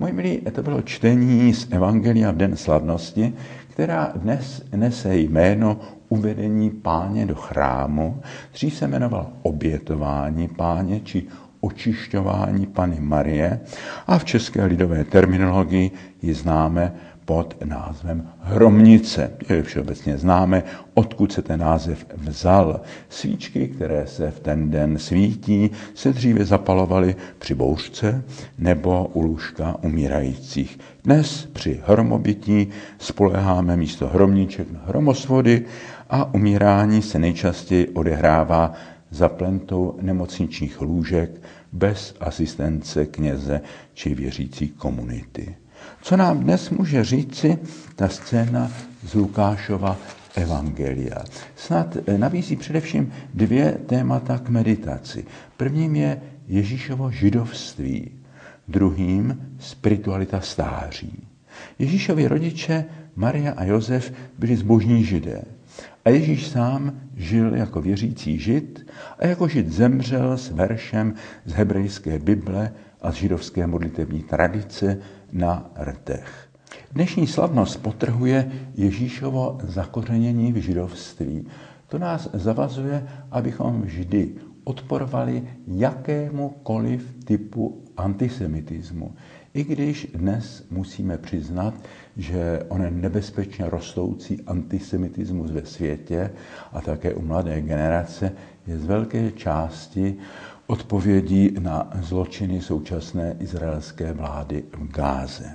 Moji milí, to bylo čtení z Evangelia v den slavnosti, která dnes nese jméno Uvedení Páně do chrámu. Dřív se jmenoval Obětování Páně či Očišťování Panny Marie a v české lidové terminologii ji známe pod názvem Hromnice. Je všeobecně známe, odkud se ten název vzal. Svíčky, které se v ten den svítí, se dříve zapalovaly při bouřce nebo u lůžka umírajících. Dnes při hromobytí spoléháme místo hromníček na hromosvody a umírání se nejčastěji odehrává za plentou nemocničních lůžek bez asistence kněze či věřící komunity. Co nám dnes může říci ta scéna z Lukášova evangelia? Snad nabízí především dvě témata k meditaci. Prvním je Ježíšovo židovství, druhým spiritualita stáří. Ježíšovi rodiče Maria a Josef byli zbožní Židé a Ježíš sám žil jako věřící Žid a jako Žid zemřel s veršem z hebrejské Bible a z židovské modlitevní tradice na rtech. Dnešní slavnost podtrhuje Ježíšovo zakořenění v židovství. To nás zavazuje, abychom vždy odporovali jakémukoliv typu antisemitismu. I když dnes musíme přiznat, že onen nebezpečně rostoucí antisemitismus ve světě a také u mladé generace je z velké části odpovědí na zločiny současné izraelské vlády v Gáze.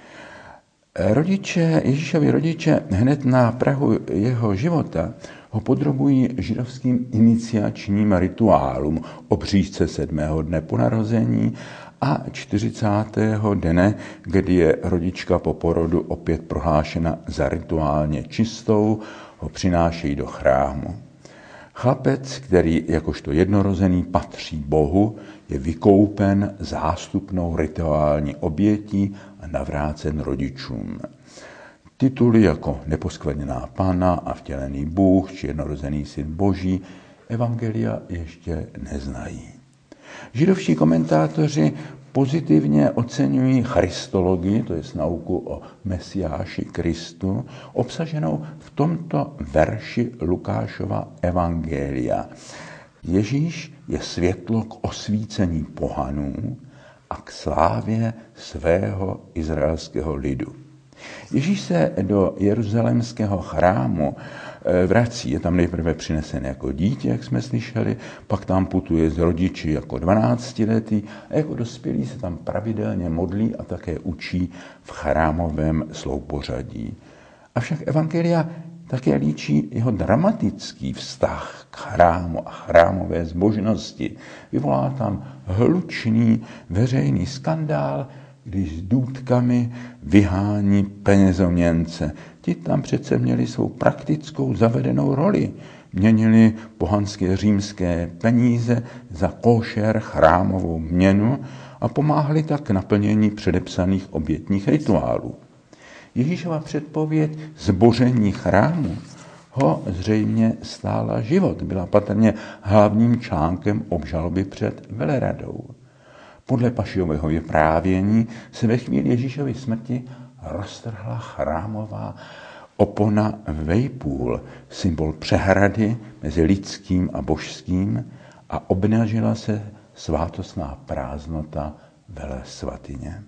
Ježíšovi rodiče hned na prahu jeho života ho podrobují židovským iniciačním rituálům o příšce 7. dne po narození a 40. dne, kdy je rodička po porodu opět prohlášena za rituálně čistou, ho přinášejí do chrámu. Chlapec, který jakožto jednorozený patří Bohu, je vykoupen zástupnou rituální obětí a navrácen rodičům. Tituly jako Neposkvrněná Panna a Vtělený Bůh či Jednorozený Syn Boží evangelia ještě neznají. Židovští komentátoři pozitivně oceňují christologii, to je nauku o Mesiáši Kristu, obsaženou v tomto verši Lukášova evangelia. Ježíš je světlo k osvícení pohanů a k slávě svého izraelského lidu. Ježíš se do jeruzalémského chrámu vrací, je tam nejprve přinesen jako dítě, jak jsme slyšeli, pak tam putuje s rodiči jako 12letý a jako dospělý se tam pravidelně modlí a také učí v chrámovém sloupořadí. Avšak evangelia také líčí jeho dramatický vztah k chrámu a chrámové zbožnosti. Vyvolá tam hlučný veřejný skandál, když s důtkami vyhání penězoměnce. Ti tam přece měli svou praktickou zavedenou roli. Měnili pohanské římské peníze za košer chrámovou měnu a pomáhali tak k naplnění předepsaných obětních rituálů. Ježíšova předpověď zboření chrámu ho zřejmě stála život. Byla patrně hlavním článkem obžaloby před veleradou. Podle Pašiového vyprávění se ve chvíli Ježíšovy smrti roztrhla chrámová opona vejpůl, symbol přehrady mezi lidským a božským, a obnažila se svátostná prázdnota velesvatyně.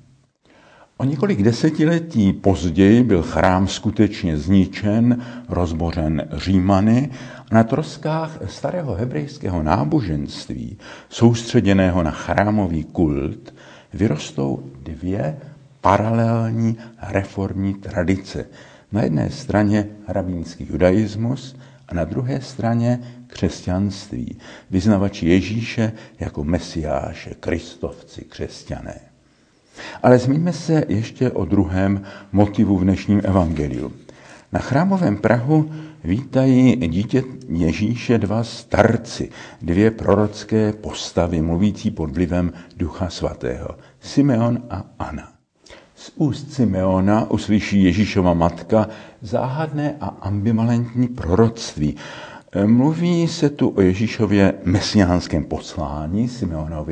O několik desetiletí později byl chrám skutečně zničen, rozbořen Římany a na troskách starého hebrejského náboženství, soustředěného na chrámový kult, vyrostou dvě paralelní reformní tradice. Na jedné straně rabínský judaismus a na druhé straně křesťanství, vyznavači Ježíše jako Mesiáše, Kristovci, křesťané. Ale zmíníme se ještě o druhém motivu v dnešním evangeliu. Na chrámovém prahu vítají dítě Ježíše dva starci, dvě prorocké postavy, mluvící pod vlivem Ducha Svatého, Simeon a Anna. Z úst Simeona uslyší Ježíšova matka záhadné a ambivalentní proroctví. Mluví se tu o Ježíšově mesiánském poslání, Simeonovi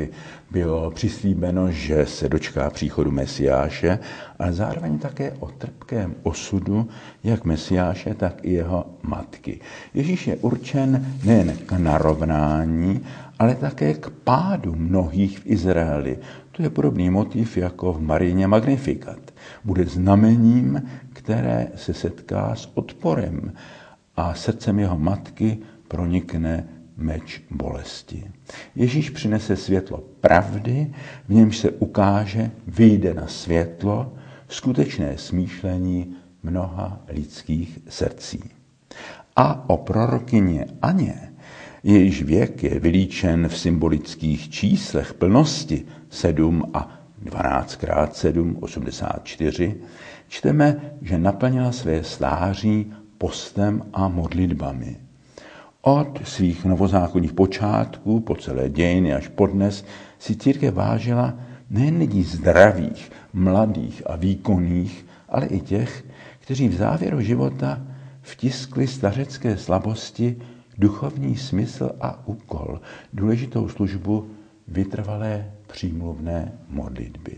bylo přislíbeno, že se dočká příchodu Mesiáše, ale zároveň také o trpkém osudu jak Mesiáše, tak i jeho matky. Ježíš je určen nejen k narovnání, ale také k pádu mnohých v Izraeli. To je podobný motiv jako v Mariině Magnificat. Bude znamením, které se setká s odporem a srdcem jeho matky pronikne meč bolesti. Ježíš přinese světlo pravdy, v němž se ukáže, vyjde na světlo skutečné smýšlení mnoha lidských srdcí. A o prorokyni Aně, jejíž věk je vylíčen v symbolických číslech plnosti 7 a 12x7, 84, čteme, že naplnila své stáří postem a modlitbami. Od svých novozákonních počátků po celé dějiny až po dnes si církev vážila nejen lidí zdravých, mladých a výkonných, ale i těch, kteří v závěru života vtiskli stařecké slabosti duchovní smysl a úkol, důležitou službu vytrvalé přímluvné modlitby.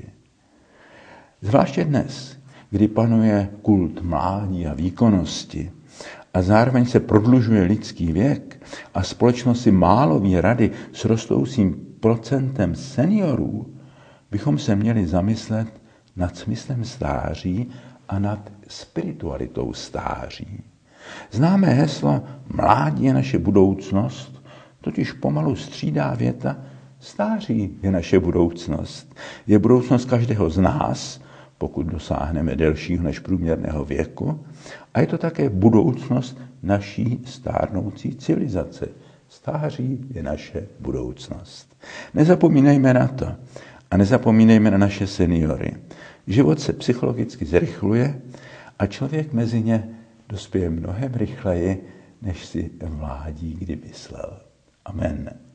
Zvláště dnes, kdy panuje kult mládí a výkonnosti a zároveň se prodlužuje lidský věk a společnost si málo ví rady s rostoucím procentem seniorů, bychom se měli zamyslet nad smyslem stáří a nad spiritualitou stáří. Známé heslo mládí je naše budoucnost, totiž pomalu střídá věta stáří je naše budoucnost. Je budoucnost každého z nás, pokud dosáhneme delšího než průměrného věku, a je to také budoucnost naší stárnoucí civilizace. Stáří je naše budoucnost. Nezapomínejme na to a nezapomínejme na naše seniory. Život se psychologicky zrychluje a člověk mezi ně dospěje mnohem rychleji, než si v mládí kdy myslel. Amen.